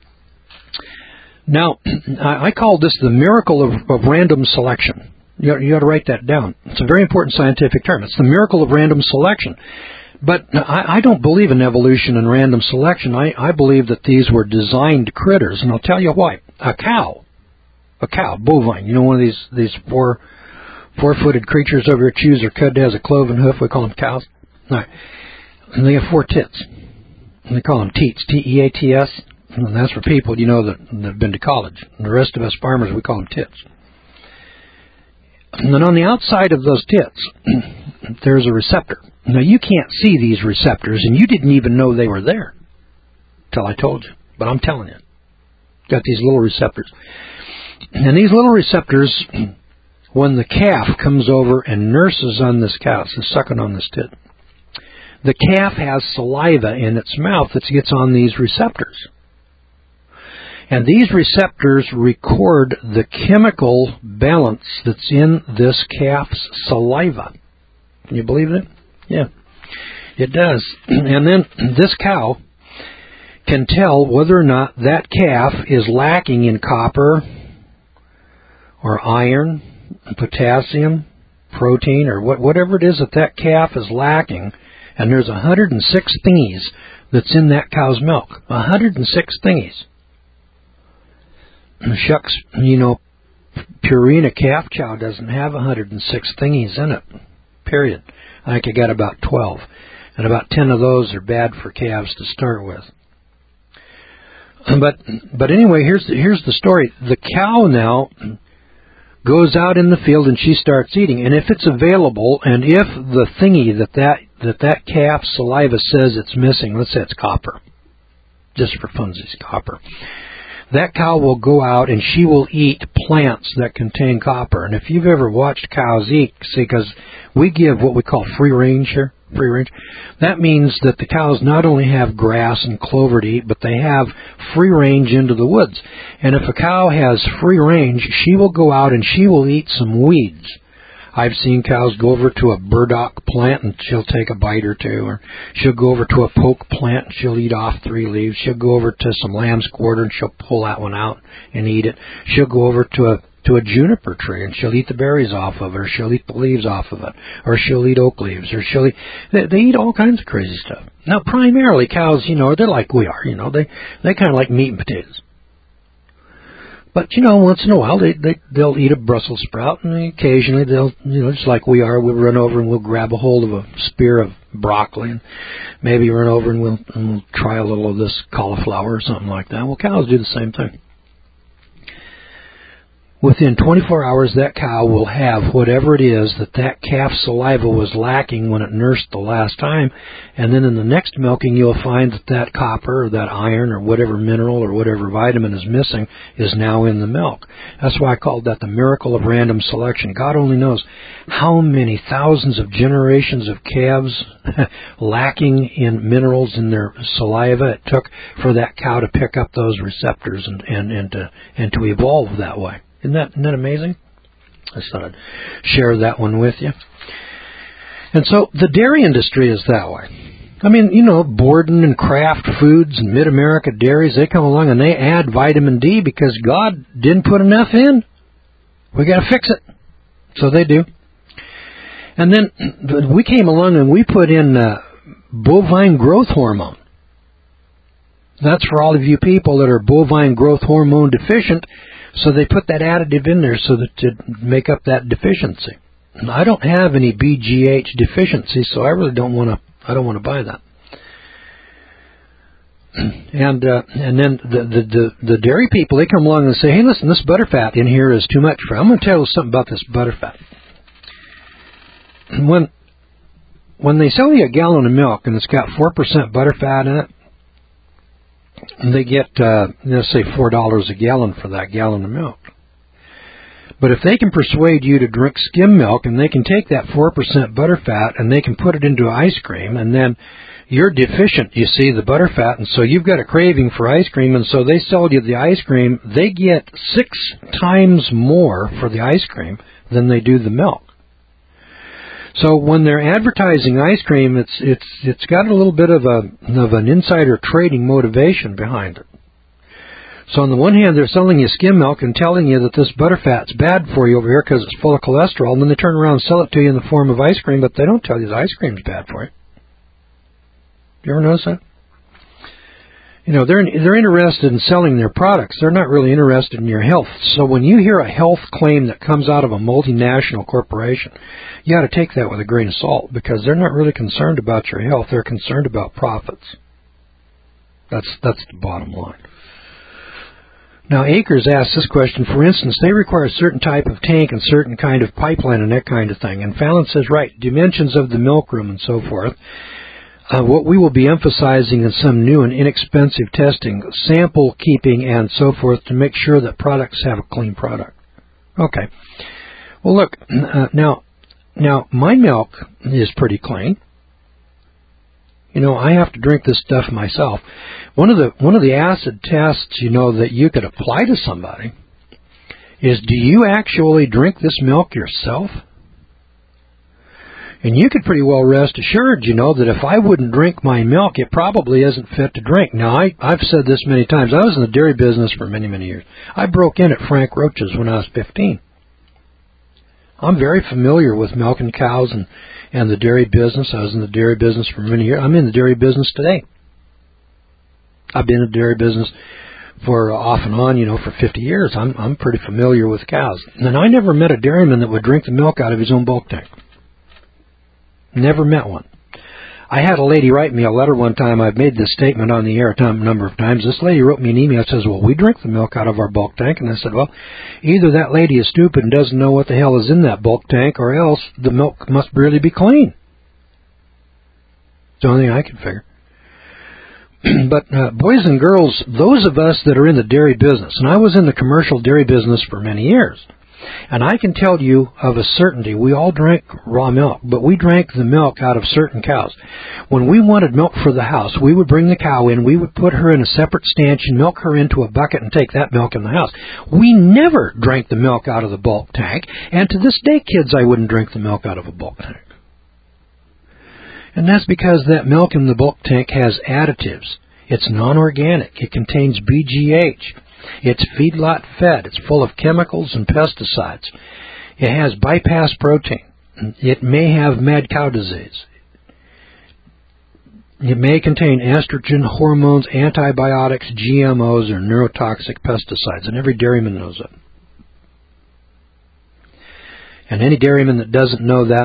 Now, I call this the miracle of, of random selection. You, you got to write that down. It's a very important scientific term. It's the miracle of random selection. But I, I don't believe in evolution and random selection. I, I believe that these were designed critters, and I'll tell you why. A cow, a cow, bovine, you know, one of these these four four-footed creatures over here, chews or cud, has a cloven hoof. We call them cows. All right. And they have four tits. And they call them teats, T E A T S. And that's for people, you know, that, that have been to college. And the rest of us farmers, we call them tits. And then on the outside of those tits, there's a receptor. Now, you can't see these receptors, and you didn't even know they were there till I told you. But I'm telling you. Got these little receptors. And these little receptors, when the calf comes over and nurses on this cow, so sucking on this tit, the calf has saliva in its mouth that gets on these receptors. And these receptors record the chemical balance that's in this calf's saliva. Can you believe it? Yeah, it does. And then this cow can tell whether or not that calf is lacking in copper or iron, potassium, protein, or what, whatever it is that that calf is lacking. And there's one hundred six thingies that's in that cow's milk. one hundred six thingies. Shucks, you know, Purina calf chow doesn't have one hundred six thingies in it, period. I think I got about twelve, and about ten of those are bad for calves to start with. But but anyway, here's the, here's the story. The cow now goes out in the field and she starts eating, and if it's available, and if the thingy that that, that, that calf's saliva says it's missing, let's say it's copper, just for funsies, copper. That cow will go out and she will eat plants that contain copper. And if you've ever watched cows eat, see, because we give what we call free range here, free range, that means that the cows not only have grass and clover to eat, but they have free range into the woods. And if a cow has free range, she will go out and she will eat some weeds. I've seen cows go over to a burdock plant and she'll take a bite or two, or she'll go over to a poke plant and she'll eat off three leaves. She'll go over to some lamb's quarter and she'll pull that one out and eat it. She'll go over to a to a juniper tree and she'll eat the berries off of it, or she'll eat the leaves off of it, or she'll eat oak leaves, or she'll eat, they, they eat all kinds of crazy stuff. Now, primarily cows, you know, they're like we are, you know, they they kind of like meat and potatoes. But, you know, once in a while, they, they, they'll eat a Brussels sprout, and occasionally they'll, you know, just like we are, we'll run over and we'll grab a hold of a spear of broccoli, and maybe run over and we'll, and we'll try a little of this cauliflower or something like that. Well, cows do the same thing. within twenty-four hours, that cow will have whatever it is that that calf's saliva was lacking when it nursed the last time. And then in the next milking, you'll find that that copper or that iron or whatever mineral or whatever vitamin is missing is now in the milk. That's why I called that the miracle of random selection. God only knows how many thousands of generations of calves lacking in minerals in their saliva it took for that cow to pick up those receptors and, and, and, to, and to evolve that way. Isn't that, isn't that amazing? I just thought I'd share that one with you. And so the dairy industry is that way. I mean, you know, Borden and Kraft Foods and Mid-America Dairies, they come along and they add vitamin D because God didn't put enough in. We got to fix it. So they do. And then we came along and we put in uh, bovine growth hormone. That's for all of you people that are bovine growth hormone deficient. So they put that additive in there so that to make up that deficiency. And I don't have any B G H deficiency, so I really don't want to. I don't want to buy that. And uh, and then the, the the the dairy people, they come along and say, hey, listen, this butterfat in here is too much for. I'm going to tell you something about this butterfat. When when they sell you a gallon of milk and it's got four percent butterfat in it, and they get, uh, let's say, four dollars a gallon for that gallon of milk. But if they can persuade you to drink skim milk and they can take that four percent butterfat and they can put it into ice cream, and then you're deficient, you see, the butterfat, and so you've got a craving for ice cream, and so they sell you the ice cream, they get six times more for the ice cream than they do the milk. So when they're advertising ice cream, it's it's it's got a little bit of a of an insider trading motivation behind it. So on the one hand, they're selling you skim milk and telling you that this butterfat's bad for you over here because it's full of cholesterol, and then they turn around and sell it to you in the form of ice cream, but they don't tell you the ice cream's bad for you. You ever notice that? You know, they're they're interested in selling their products. They're not really interested in your health. So when you hear a health claim that comes out of a multinational corporation, you got to take that with a grain of salt because they're not really concerned about your health. They're concerned about profits. That's that's the bottom line. Now, Akers asks this question. For instance, they require a certain type of tank and certain kind of pipeline and that kind of thing. And Fallon says, right, dimensions of the milk room and so forth. Uh, what we will be emphasizing in some new and inexpensive testing, sample keeping and so forth to make sure that products have a clean product. Okay. Well, look, uh, now, now my milk is pretty clean. You know, I have to drink this stuff myself. One of the one of the acid tests, you know, that you could apply to somebody is, do you actually drink this milk yourself? And you could pretty well rest assured, you know, that if I wouldn't drink my milk, it probably isn't fit to drink. Now, I, I've said this many times. I was in the dairy business for many, many years. I broke in at Frank Roach's when I was fifteen. I'm very familiar with milking cows and, and the dairy business. I was in the dairy business for many years. I'm in the dairy business today. I've been in the dairy business for uh, off and on, you know, for fifty years. I'm I'm pretty familiar with cows. And I never met a dairyman that would drink the milk out of his own bulk tank. Never met one. I had a lady write me a letter one time. I've made this statement on the air a number of times. This lady wrote me an email that says, well, we drink the milk out of our bulk tank. And I said, well, either that lady is stupid and doesn't know what the hell is in that bulk tank, or else the milk must really be clean. It's the only thing I can figure. But uh, boys and girls, those of us that are in the dairy business, and I was in the commercial dairy business for many years, and I can tell you of a certainty, we all drank raw milk, but we drank the milk out of certain cows. When we wanted milk for the house, we would bring the cow in, we would put her in a separate stanchion, milk her into a bucket, and take that milk in the house. We never drank the milk out of the bulk tank, and to this day, kids, I wouldn't drink the milk out of a bulk tank. And that's because that milk in the bulk tank has additives. It's non-organic. It contains B G H. It's feedlot fed. It's full of chemicals and pesticides. It has bypass protein. It may have mad cow disease. It may contain estrogen, hormones, antibiotics, G M Os, or neurotoxic pesticides. And every dairyman knows that. And any dairyman that doesn't know that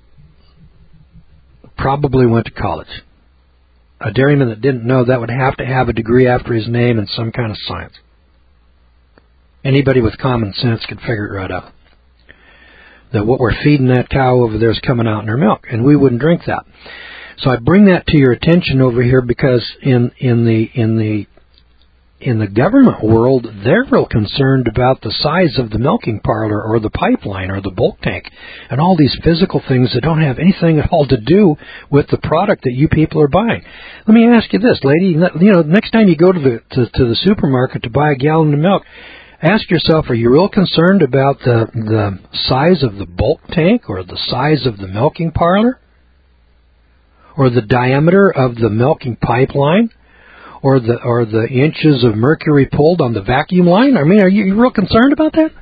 probably went to college. A dairyman that didn't know that would have to have a degree after his name in some kind of science. Anybody with common sense could figure it right out. That what we're feeding that cow over there is coming out in her milk, and we wouldn't drink that. So I bring that to your attention over here because in in the in the in the government world, they're real concerned about the size of the milking parlor or the pipeline or the bulk tank and all these physical things that don't have anything at all to do with the product that you people are buying. Let me ask you this, lady. You know, next time you go to the to, to the supermarket to buy a gallon of milk, ask yourself, are you real concerned about the the size of the bulk tank or the size of the milking parlor or the diameter of the milking pipeline? Or the or the inches of mercury pulled on the vacuum line? I mean, are you real concerned about that?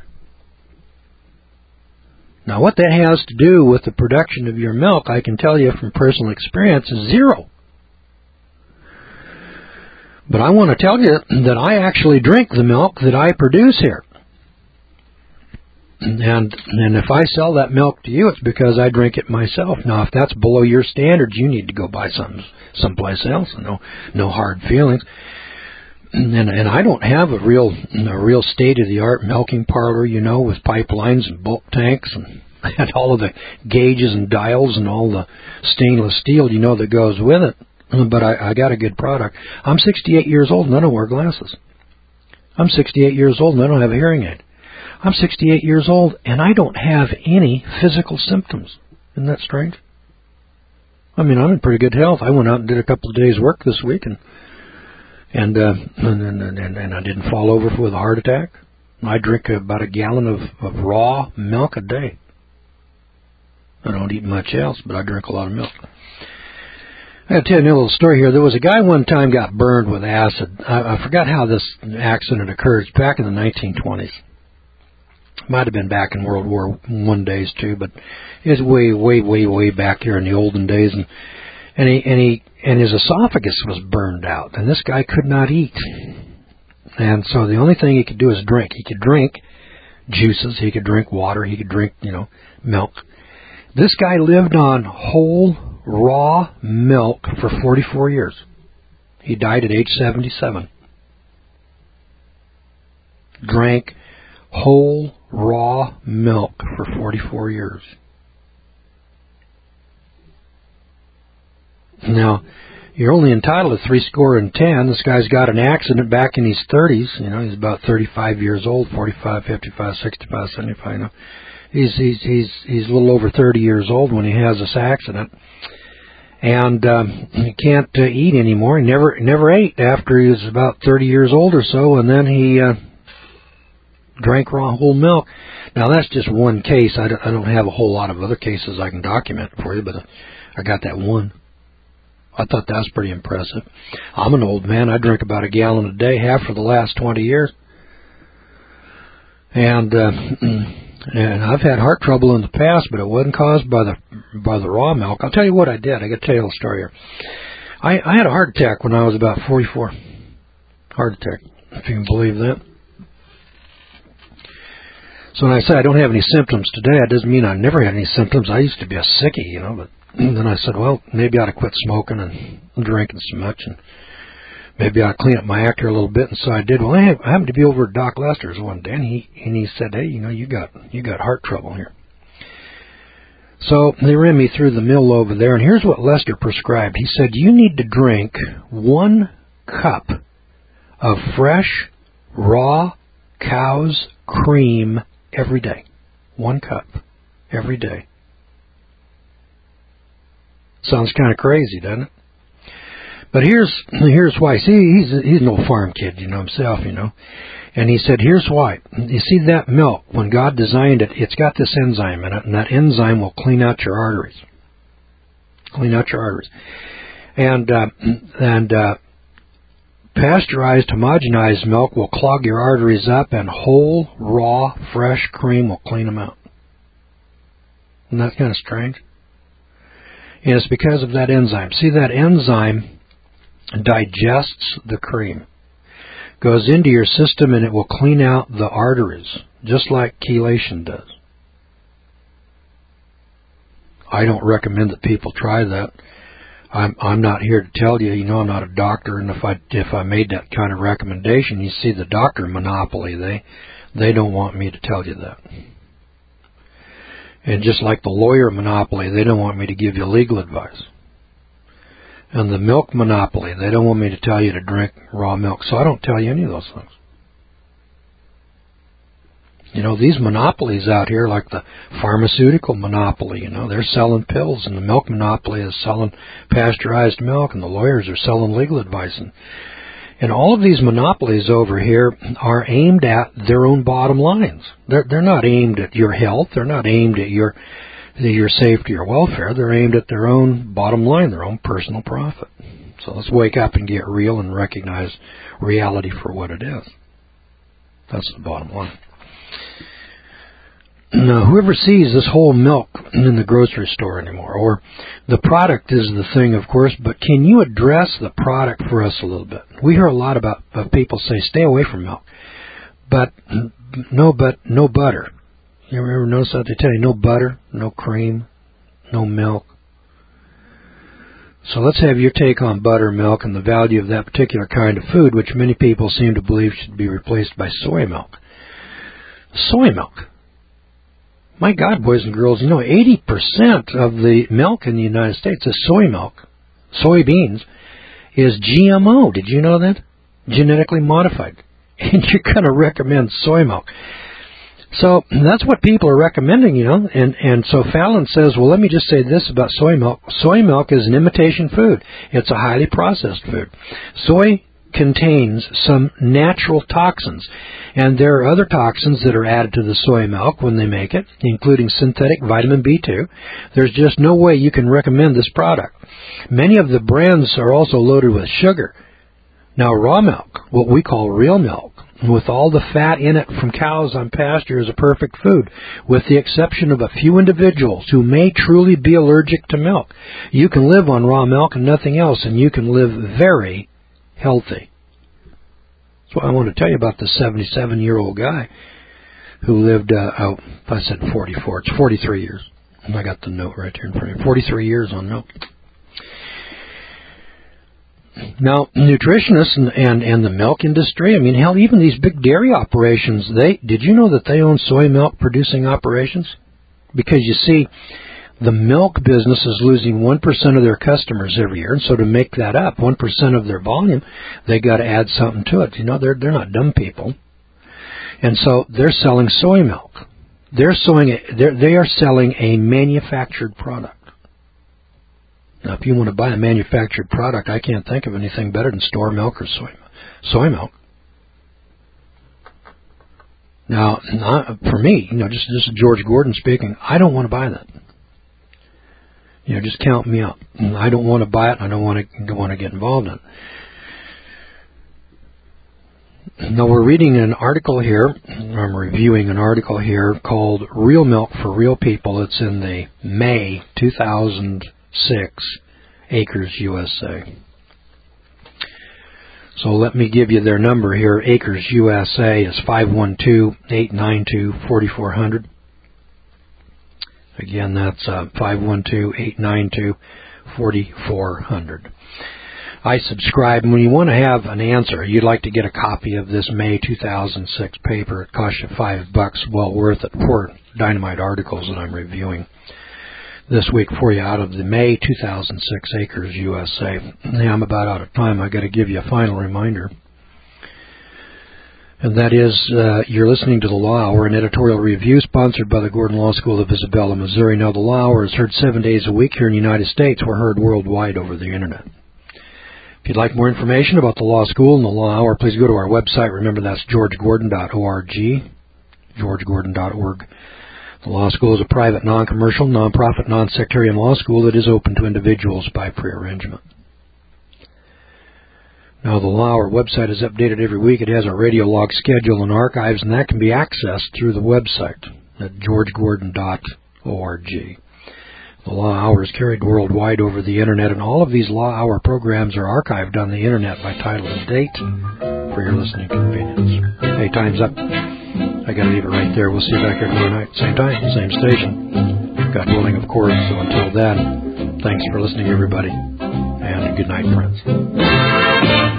Now, what that has to do with the production of your milk, I can tell you from personal experience, is zero. But I want to tell you that I actually drink the milk that I produce here. And and if I sell that milk to you, it's because I drink it myself. Now, if that's below your standards, you need to go buy some someplace else. No, no hard feelings. And and I don't have a real a real state of the art milking parlor, you know, with pipelines and bulk tanks and, and all of the gauges and dials and all the stainless steel, you know, that goes with it. But I, I got a good product. I'm sixty-eight years old and I don't wear glasses. I'm sixty-eight years old and I don't have a hearing aid. I'm sixty-eight years old, and I don't have any physical symptoms. Isn't that strange? I mean, I'm in pretty good health. I went out and did a couple of days' work this week, and and uh, and, and, and, and I didn't fall over with a heart attack. I drink about a gallon of, of raw milk a day. I don't eat much else, but I drink a lot of milk. I got to tell you a little story here. There was a guy one time got burned with acid. I, I forgot how this accident occurred. It's back in the nineteen twenties. Might have been back in World War One days too, but it's way, way, way, way back here in the olden days, and and he and he and his esophagus was burned out, and this guy could not eat, and so the only thing he could do is drink. He could drink juices, he could drink water, he could drink, you know, milk. This guy lived on whole raw milk for forty-four years. He died at age seventy-seven. Drank whole raw milk for forty-four years. Now, you're only entitled to three score and ten. This guy's got an accident back in his thirties. You know, he's about thirty-five years old, forty-five, fifty-five, sixty-five, seventy-five. You know, he's he's he's he's a little over thirty years old when he has this accident, and um, he can't uh, eat anymore. He never never ate after he was about thirty years old or so, and then he uh, drank raw whole milk. Now, that's just one case. I don't, I don't have a whole lot of other cases I can document for you, but I got that one. I thought that was pretty impressive. I'm an old man. I drink about a gallon a day, have for the last twenty years. And uh, and I've had heart trouble in the past, but it wasn't caused by the by the raw milk. I'll tell you what I did. I got to tell you a little story here. I, I had a heart attack when I was about forty-four. Heart attack, if you can believe that. So when I say I don't have any symptoms today, it doesn't mean I never had any symptoms. I used to be a sickie, you know, but then I said, well, maybe I ought to quit smoking and drinking so much, and maybe I ought to clean up my act here a little bit, and so I did. Well, I, have, I happened to be over at Doc Lester's one day, and he, and he said, hey, you know, you got you got heart trouble here. So they ran me through the mill over there, and here's what Lester prescribed. He said, you need to drink one cup of fresh, raw cow's cream every day. One cup every day. Sounds kind of crazy, doesn't it? But here's here's why. See, he's he's no farm kid, you know, himself, you know. And he said, here's why. You see that milk, when God designed it, it's got this enzyme in it, and that enzyme will clean out your arteries. Clean out your arteries. And uh, and uh, pasteurized, homogenized milk will clog your arteries up, and whole, raw, fresh cream will clean them out. Isn't that kind of strange? And it's because of that enzyme. See, that enzyme digests the cream, goes into your system, and it will clean out the arteries, just like chelation does. I don't recommend that people try that. I'm I'm not here to tell you, you know, I'm not a doctor, and if I if I made that kind of recommendation, you see the doctor monopoly. They They don't want me to tell you that. And just like the lawyer monopoly, they don't want me to give you legal advice. And the milk monopoly, they don't want me to tell you to drink raw milk, so I don't tell you any of those things. You know, these monopolies out here, like the pharmaceutical monopoly, you know, they're selling pills, and the milk monopoly is selling pasteurized milk, and the lawyers are selling legal advice. And, and all of these monopolies over here are aimed at their own bottom lines. They're, they're not aimed at your health. They're not aimed at your your safety or welfare. They're aimed at their own bottom line, their own personal profit. So let's wake up and get real and recognize reality for what it is. That's the bottom line. Now, whoever sees this whole milk in the grocery store anymore, or the product is the thing, of course, but can you address the product for us a little bit? We hear a lot about of people say, stay away from milk, but no, but no butter. You ever notice that? They tell you no butter, no cream, no milk. So let's have your take on butter, milk, and the value of that particular kind of food, which many people seem to believe should be replaced by soy milk. Soy milk. My God, boys and girls, you know, eighty percent of the milk in the United States is soy milk. Soybeans is G M O. Did you know that? Genetically modified. And you're going to recommend soy milk. So that's what people are recommending, you know. And, and so Fallon says, well, let me just say this about soy milk. Soy milk is an imitation food. It's a highly processed food. Soy contains some natural toxins, and there are other toxins that are added to the soy milk when they make it, including synthetic vitamin B two. There's just no way you can recommend this product. Many of the brands are also loaded with sugar. Now, raw milk, what we call real milk, with all the fat in it from cows on pasture, is a perfect food, with the exception of a few individuals who may truly be allergic to milk. You can live on raw milk and nothing else, and you can live very healthy. That's what I want to tell you about the seventy-seven-year-old guy who lived, uh, oh, I said forty-four. It's forty-three years. I got the note right here in front of me. forty-three years on milk. Now, nutritionists and, and, and the milk industry, I mean, hell, even these big dairy operations, they did you know that they own soy milk producing operations? Because you see, the milk business is losing one percent of their customers every year, and so to make that up, one percent of their volume, they got to add something to it. You know, they're they're not dumb people. And so they're selling soy milk. They're sewing a, they're, they are selling a manufactured product. Now, if you want to buy a manufactured product, I can't think of anything better than store milk or soy soy milk. Now, not, for me, you know, just this is George Gordon speaking, I don't want to buy that. You know, just count me out. I don't want to buy it. I don't want to don't want to get involved in it. Now, we're reading an article here. I'm reviewing an article here called Real Milk for Real People. It's in the May two thousand six Acres U S A. So let me give you their number here. Acres U S A is five one two, eight nine two, four four zero zero. Again, that's uh, five one two, eight nine two, four four zero zero. I subscribe, and when you want to have an answer, you'd like to get a copy of this May two thousand six paper. It costs you five bucks, well worth it, for dynamite articles that I'm reviewing this week for you out of the May two thousand six Acres U S A. Now, I'm about out of time. I've got to give you a final reminder. And that is, uh, you're listening to The Law Hour, an editorial review sponsored by the Gordon Law School of Isabella, Missouri. Now, The Law Hour is heard seven days a week here in the United States. We're heard worldwide over the Internet. If you'd like more information about the Law School and the Law Hour, please go to our website. Remember, that's george gordon dot org, george gordon dot org. The Law School is a private, non-commercial, non-profit, non-sectarian law school that is open to individuals by prearrangement. Now, the Law Hour website is updated every week. It has a radio log schedule and archives, and that can be accessed through the website at george gordon dot org. The Law Hour is carried worldwide over the Internet, and all of these Law Hour programs are archived on the Internet by title and date for your listening convenience. Hey, time's up. I got to leave it right there. We'll see you back here tomorrow night. Same time, same station. God willing, of course. So until then, thanks for listening, everybody, and good night, friends.